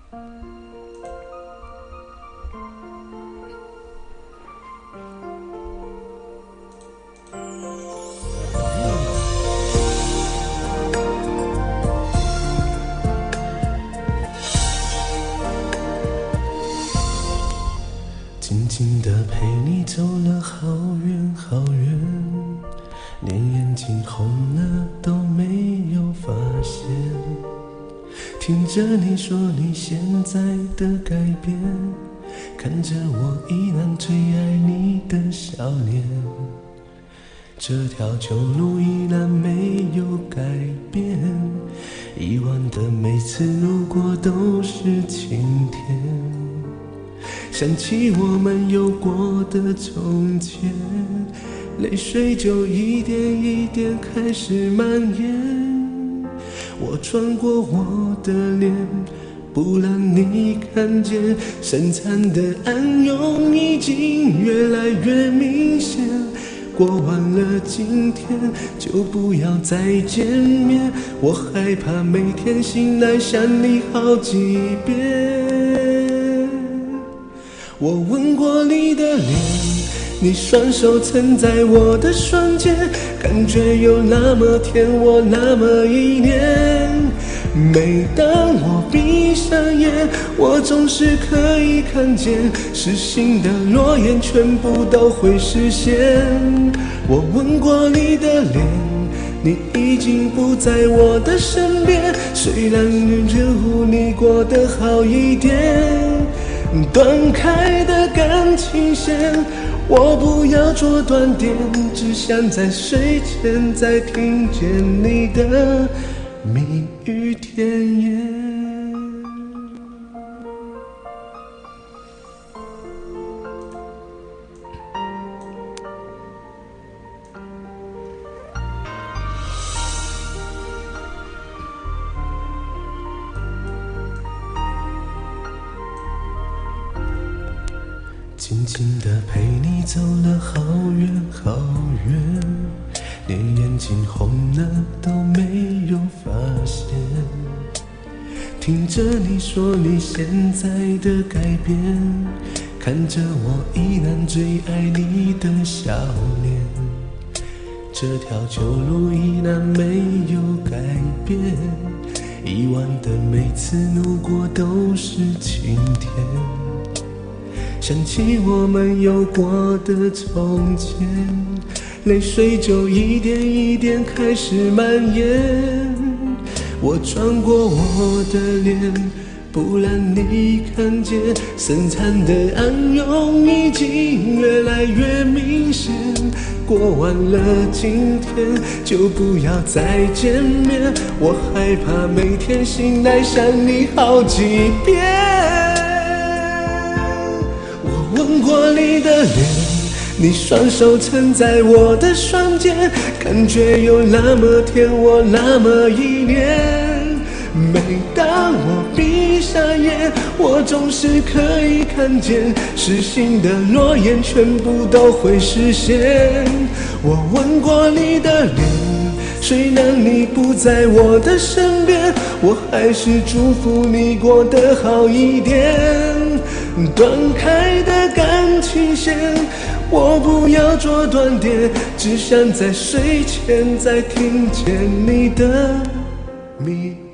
静静地陪你走了好远好远，连眼睛红了都没有发现。听着你说你现在的改变，看着我依然最爱你的笑脸，这条旧路依然没有改变，以往的每次路过都是晴天。想起我们有过的从前，泪水就一点一点开始蔓延。我转过我的脸，不让你看见，身残的暗涌已经越来越明显。过完了今天就不要再见面，我害怕每天醒来想你好几遍。我吻过你的脸，你双手撑在我的双肩，感觉有那么甜，我那么依恋。每当我闭上眼，我总是可以看见，失信的诺言全部都会实现。我吻过你的脸，你已经不在我的身边，虽然日后你过得好一点。断开的感情线，我不要做断点，只想在睡前再听见你的蜜语甜言。静静地陪你走了好远好远，连眼睛红了都没有发现。听着你说你现在的改变，看着我依然最爱你的笑脸，这条旧路依然没有改变，以往的每次路过都是晴天。想起我们有过的从前，泪水就一点一点开始蔓延。我转过我的脸，不让你看见，深残的暗涌已经越来越明显。过完了今天就不要再见面，我害怕每天醒来想你好几遍。吻过你的脸，你双手撑在我的双肩，感觉有那么甜，我那么依恋。每当我闭上眼，我总是可以看见，失信的诺言全部都会实现。我吻过你的脸，虽然你不在我的身边，我还是祝福你过得好一点。断开的感情线，我不要做断点，只想在睡前再听见你的蜜